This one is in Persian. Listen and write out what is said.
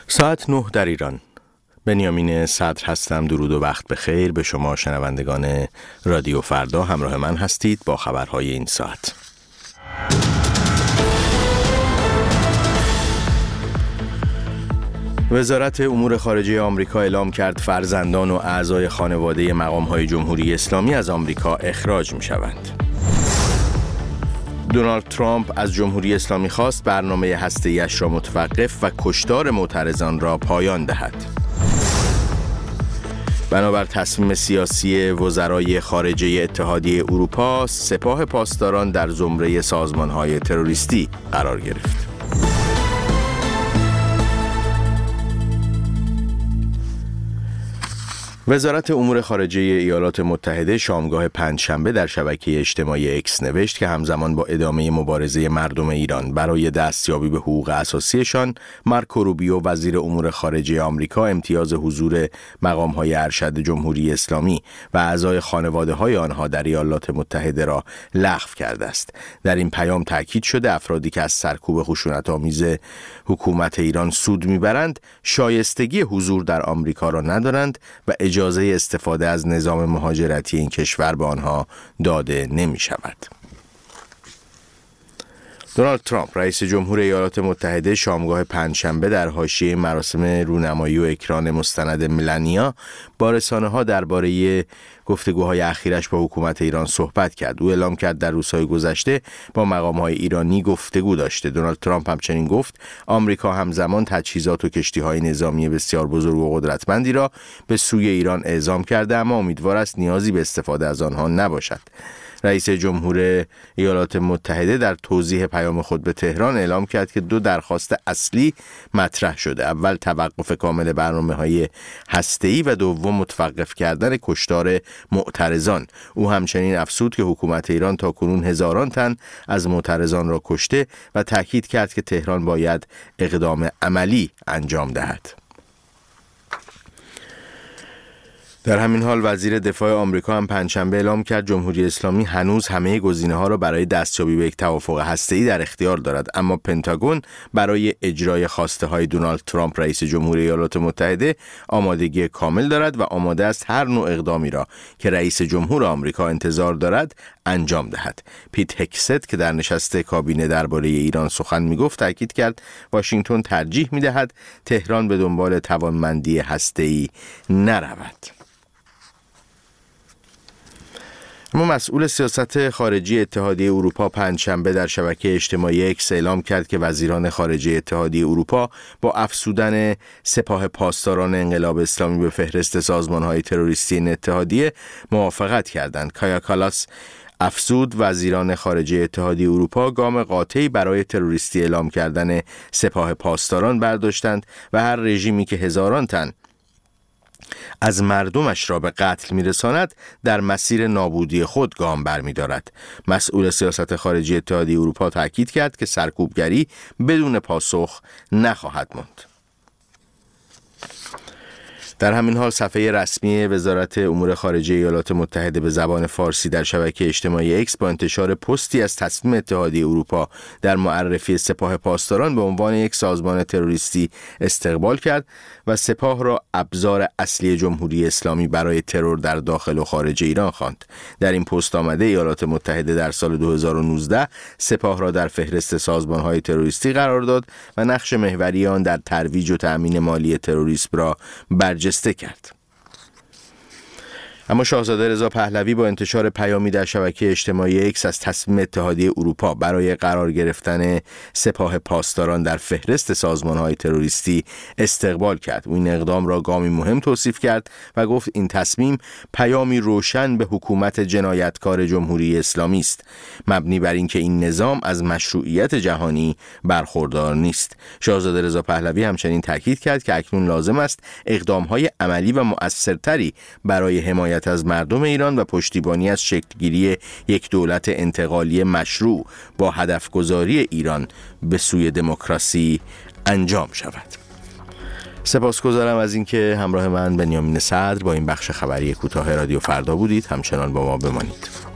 ساعت 9 در ایران. بنیامین صدر هستم. درود و وقت بخیر به شما شنوندگان رادیو فردا. همراه من هستید با خبرهای این ساعت. وزارت امور خارجه آمریکا اعلام کرد فرزندان و اعضای خانواده مقام‌های جمهوری اسلامی از آمریکا اخراج می‌شوند. دونالد ترامپ از جمهوری اسلامی خواست برنامه هسته‌ای‌اش را متوقف و کشتار معترضان را پایان دهد. بنابر تصمیم سیاسی وزرای خارجه اتحادیه اروپا، سپاه پاسداران در زمره سازمان‌های تروریستی قرار گرفت. وزارت امور خارجه ایالات متحده شامگاه پنجشنبه در شبکه اجتماعی اکس نوشت که همزمان با ادامه مبارزه مردم ایران برای دستیابی به حقوق اساسیشان، مارکو روبیو وزیر امور خارجه آمریکا امتیاز حضور مقام‌های ارشد جمهوری اسلامی و اعضای خانواده‌های آنها در ایالات متحده را لغو کرده است. در این پیام تاکید شده افرادی که از سرکوب خشونت‌آمیز حکومت ایران سود می‌برند، شایستگی حضور در آمریکا را ندارند و اجازه استفاده از نظام مهاجرتی این کشور به آنها داده نمی شود. دونالد ترامپ رئیس جمهور ایالات متحده شامگاه پنجشنبه در حاشیه مراسم رونمایی و اکران مستند ملانیا با رسانه‌ها درباره گفتگوهای اخیرش با حکومت ایران صحبت کرد. او اعلام کرد در روزهای گذشته با مقام‌های ایرانی گفتگو داشته. دونالد ترامپ همچنین گفت آمریکا همزمان تجهیزات و کشتی‌های نظامی بسیار بزرگ و قدرتمندی را به سوی ایران اعزام کرده، اما امیدوار است نیازی به استفاده از آنها نباشد. رئیس جمهور ایالات متحده در توضیح پیام خود به تهران اعلام کرد که دو درخواست اصلی مطرح شده. اول توقف کامل برنامه‌های هسته‌ای و دوم متوقف کردن کشتار معترضان. او همچنین افزود که حکومت ایران تاکنون هزاران تن از معترضان را کشته و تاکید کرد که تهران باید اقدام عملی انجام دهد. در همین حال وزیر دفاع آمریکا هم پنجشنبه اعلام کرد جمهوری اسلامی هنوز همه گزینه‌ها را برای دستیابی به یک توافق هسته‌ای در اختیار دارد، اما پنتاگون برای اجرای خواسته‌های دونالد ترامپ رئیس جمهور ایالات متحده آمادگی کامل دارد و آماده است هر نوع اقدامی را که رئیس جمهور آمریکا انتظار دارد انجام دهد. پیت هکست که در نشست کابینه درباره ایران سخن می‌گفت تاکید کرد واشنگتن ترجیح می‌دهد تهران به دنبال توانمندی هسته‌ای نرود. اما مسئول سیاست خارجی اتحادیه اروپا پنجشنبه در شبکه اجتماعی اکس اعلام کرد که وزیران خارجه اتحادیه اروپا با افزودن سپاه پاسداران انقلاب اسلامی به فهرست سازمان‌های تروریستی این اتحادیه موافقت کردند. کایا کالاس افزود وزیران خارجه اتحادیه اروپا گام قاطعی برای تروریستی اعلام کردن سپاه پاسداران برداشتند و هر رژیمی که هزاران تن از مردمش را به قتل میرساند در مسیر نابودی خود گام برمی‌دارد. مسئول سیاست خارجی اتحادیه اروپا تاکید کرد که سرکوبگری بدون پاسخ نخواهد ماند. در همین حال صفحه رسمی وزارت امور خارجه ایالات متحده به زبان فارسی در شبکه اجتماعی اکس با انتشار پستی از تصمیم اتحادیه اروپا در معرفی سپاه پاسداران به عنوان یک سازمان تروریستی استقبال کرد و سپاه را ابزار اصلی جمهوری اسلامی برای ترور در داخل و خارج ایران خواند. در این پست آمده ایالات متحده در سال 2019 سپاه را در فهرست سازمان‌های تروریستی قرار داد و نقش محوری آن در ترویج و تأمین مالی تروریسم را برجسته کرد. اما شاهزاده رضا پهلوی با انتشار پیامی در شبکه اجتماعی اکس از تصمیم اتحادیه اروپا برای قرار گرفتن سپاه پاسداران در فهرست سازمان‌های تروریستی استقبال کرد. او این اقدام را گامی مهم توصیف کرد و گفت این تصمیم پیامی روشن به حکومت جنایتکار جمهوری اسلامی است، مبنی بر اینکه این نظام از مشروعیت جهانی برخوردار نیست. شاهزاده رضا پهلوی همچنین تاکید کرد که اکنون لازم است اقدام‌های عملی و مؤثرتری برای حمایت از مردم ایران و پشتیبانی از شکلگیری یک دولت انتقالی مشروع با هدفگذاری ایران به سوی دموکراسی انجام شود. سپاسگزارم از اینکه همراه من بنیامین صدر با این بخش خبری کوتاه رادیو فردا بودید. همچنان با ما بمانید.